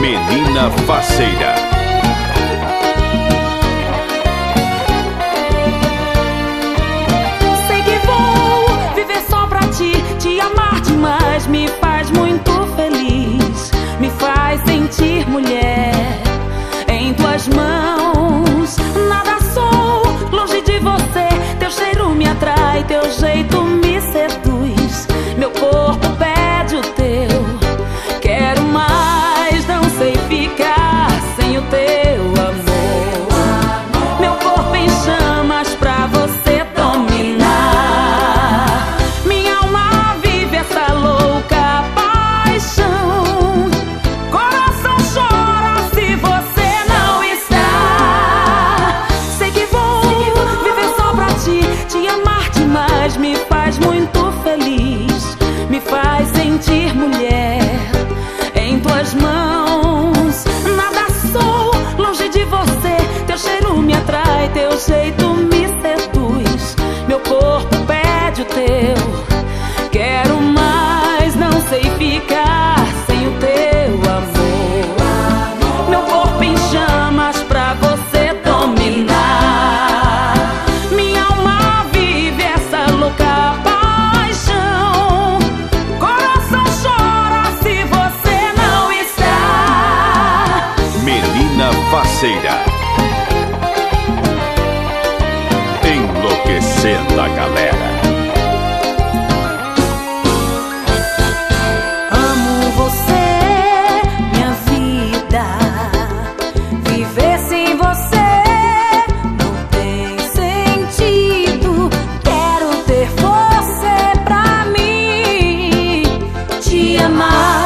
Menina Faceira. Sei que vou viver só pra ti, te amar demais, me faz muito feliz, me faz sentir mulher em tuas mãos. Nada sou longe de você, teu cheiro me atrai, teu jeito me seduz, meu corpo pede o teu. Quero mais, não sei ficar sem o teu amor. Meu corpo em chamas pra você dominar. Minha alma vive essa louca paixão. Coração chora se você não está. Sei que vou viver só pra ti, te amar demais, me faz muito feliz, me faz sentir mulher em tuas mãos. Nada sou longe de você, teu cheiro me atrai, teu jeito me seduz, meu corpo pede o teu. Quero mais, não sei ficar sem o teu amor. Meu corpo em chamas pra você dominar. Minha alma vive essa louca paixão. Coração chora se você não está. Menina Faceira. Enlouquecendo a galera. Amo você, minha vida. Viver sem você não tem sentido. Quero ter você pra mim, te amar.